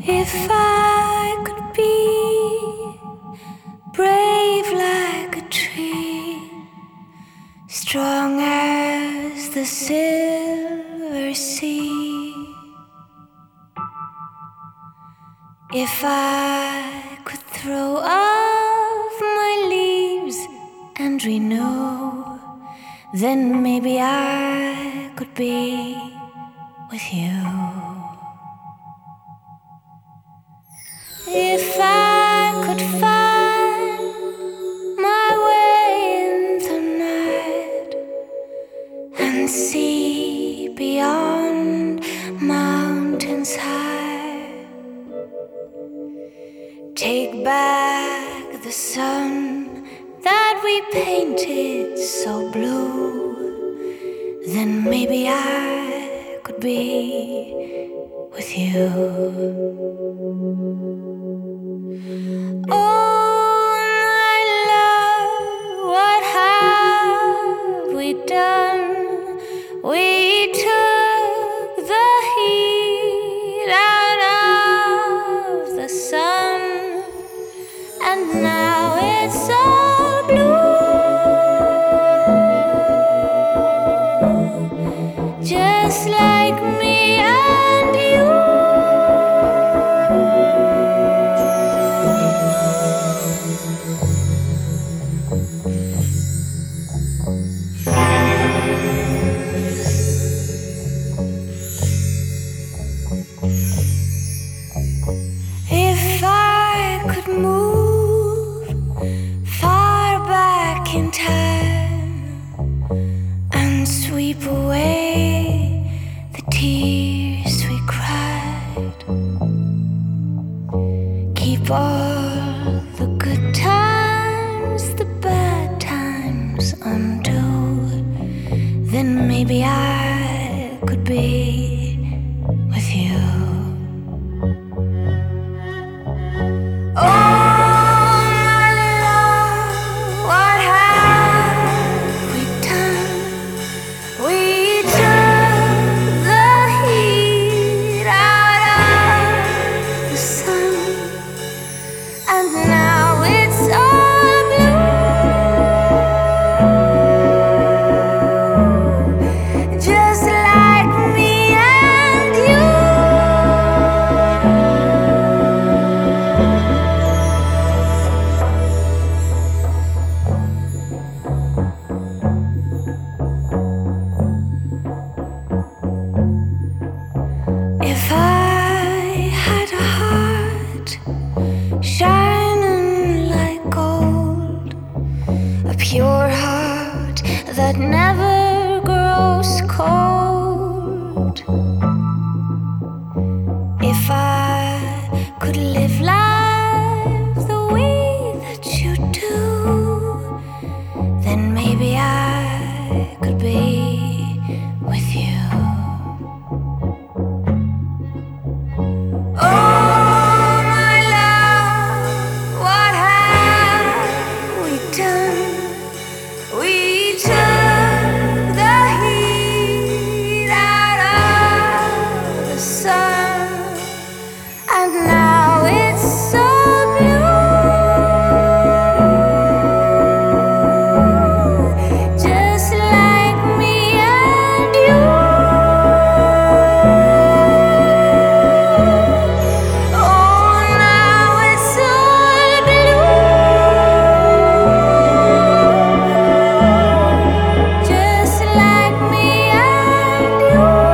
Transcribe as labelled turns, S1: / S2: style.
S1: If I could be brave like a tree, strong as the silver sea, if I could throw off my leaves and renew, then maybe I could be with you. If I could find my way in the night and see beyond mountains high, take back the sun that we painted so blue, then maybe I could be with you. Oh, my love, what have we done? We took the heat out of the sun, and now it's all blue, just like me and you. If I could move far back in time and sweep away the tears we cried, keep all the good times, the bad times undo, then maybe I could be with you. Oh, my love, what have we done? We took the heat out of the sun, and now it's all blue, just like me and you. If I had a heart shining like gold, a pure heart that never grows cold, if I could live life the way that you do, then maybe I could be with you. Oh, my love, what have we done? We took the heat out of the sun, and now it's so blue, just like me and you. Oh, now it's all blue, just like me and you.